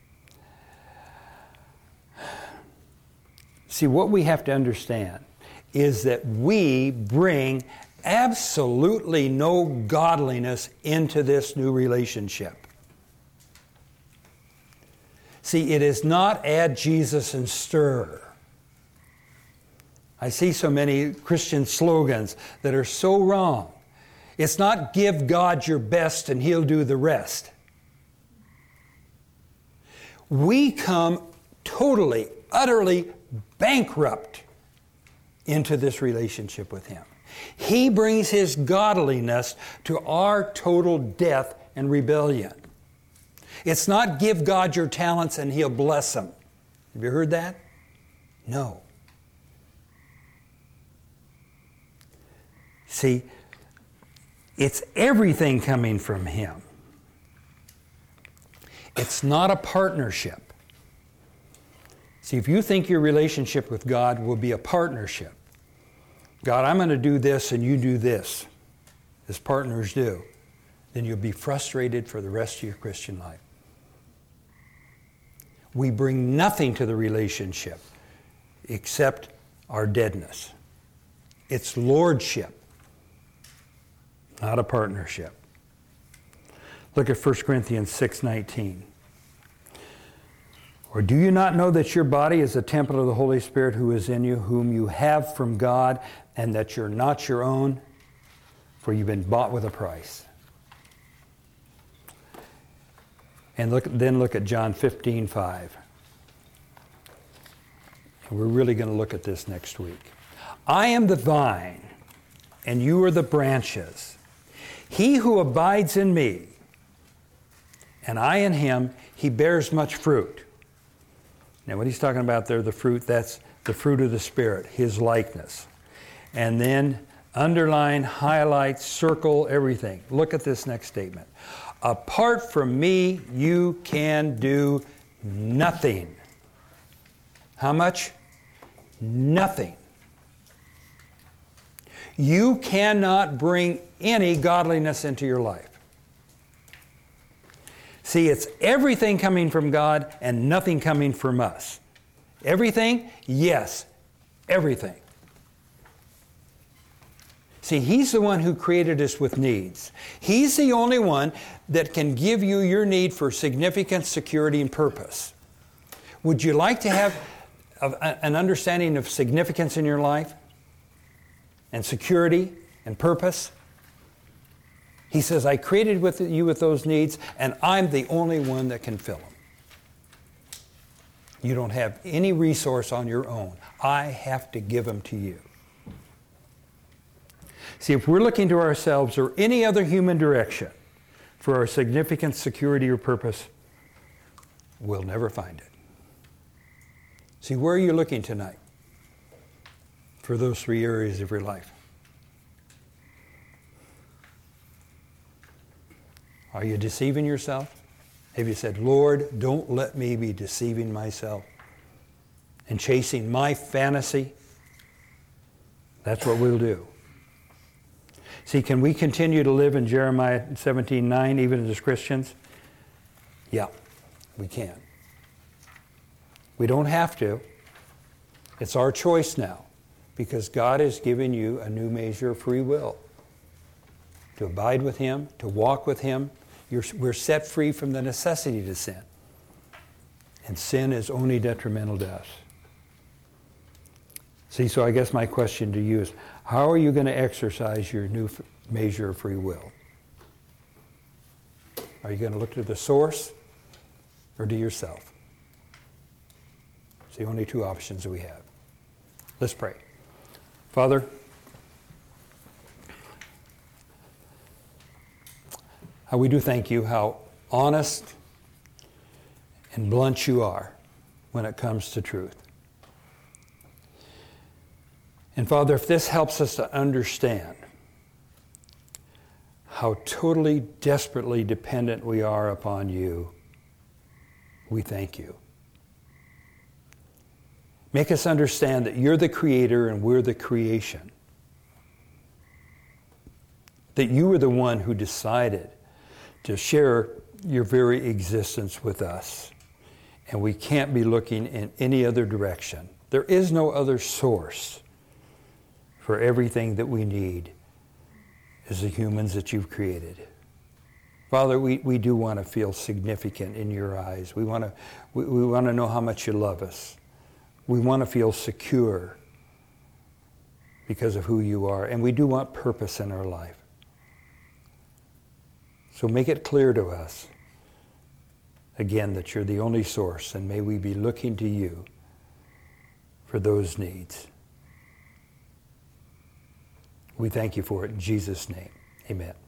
See, what we have to understand is that we bring absolutely no godliness into this new relationship. See, it is not add Jesus and stir. I see so many Christian slogans that are so wrong. It's not give God your best and He'll do the rest. We come totally, utterly bankrupt into this relationship with Him. He brings His godliness to our total death and rebellion. It's not give God your talents and He'll bless them. Have you heard that? No. See, it's everything coming from Him. It's not a partnership. See, if you think your relationship with God will be a partnership, God, I'm going to do this and you do this, as partners do, then you'll be frustrated for the rest of your Christian life. We bring nothing to the relationship except our deadness. It's lordship, not a partnership. Look at First Corinthians six nineteen. Or do you not know that your body is a temple of the Holy Spirit who is in you, whom you have from God, and that you're not your own, for you've been bought with a price? And look, then look at John fifteen five. And we're really going to look at this next week. I am the vine, and you are the branches. He who abides in me, and I in him, he bears much fruit. Now what he's talking about there, the fruit, that's the fruit of the Spirit, His likeness. And then underline, highlight, circle, everything. Look at this next statement. Apart from me, you can do nothing. How much? Nothing. You cannot bring any godliness into your life. See, it's everything coming from God and nothing coming from us. Everything? Yes, everything. See, He's the one who created us with needs. He's the only one that can give you your need for significance, security, and purpose. Would you like to have a, an understanding of significance in your life? And security and purpose? He says, I created with you with those needs, and I'm the only one that can fill them. You don't have any resource on your own. I have to give them to you. See, if we're looking to ourselves or any other human direction for our significance, security, or purpose, we'll never find it. See, where are you looking tonight for those three areas of your life? Are you deceiving yourself? Have you said, Lord, don't let me be deceiving myself and chasing my fantasy? That's what we'll do. See, can we continue to live in Jeremiah seventeen nine even as Christians? Yeah, we can. We don't have to. It's our choice now because God has given you a new measure of free will. To abide with Him, to walk with Him. You're, we're set free from the necessity to sin. And sin is only detrimental to us. See, so I guess my question to you is, how are you going to exercise your new f- measure of free will? Are you going to look to the source or to yourself? It's the only two options that we have. Let's pray. Father, how we do thank you how honest and blunt you are when it comes to truth. And Father, if this helps us to understand how totally, desperately dependent we are upon you. We thank you. Make us understand that you're the creator and we're the creation. That you were the one who decided to share your very existence with us. And we can't be looking in any other direction. There is no other source for everything that we need as the humans that you've created. Father, we, we do want to feel significant in your eyes. We want to we, we want to know how much you love us. We want to feel secure because of who you are. And we do want purpose in our life. So make it clear to us, again, that you're the only source, and may we be looking to you for those needs. We thank you for it in Jesus' name. Amen.